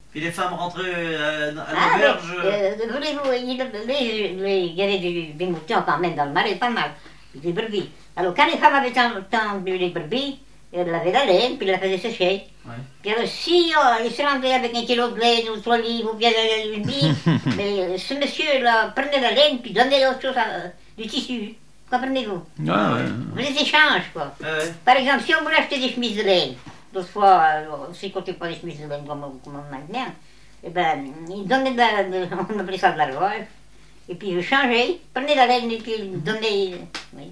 Puis les femmes rentraient à Ah, l'auberge. voulez-vous, il y avait des moutons quand même dans le marais, pas mal, des brebis. Alors quand les femmes avaient tendu les brebis, elles avaient la laine, puis elles la faisaient sécher. Ouais. Puis alors si ils se rendaient avec un kilo de laine ou 3 livres ou bien une bille, mais ce monsieur-là prenait la laine puis donnait autre chose, du tissu. Comprenez-vous? Ouais. Les échanges, quoi. Ouais. Par exemple, si on voulait acheter des chemises de laine, d'autres fois, si on pas des chemises de laine comme maintenant, eh ben, ils donnaient on appelait ça de l'argent, et puis ils changeaient, prenaient la laine et puis ils donnaient, oui.